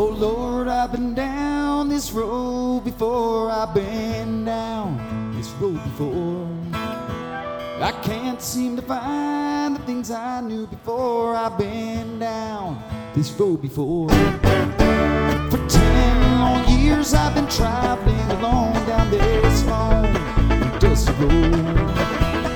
Oh Lord, I've been down this road before. I've been down this road before. I can't seem to find the things I knew before. I've been down this road before.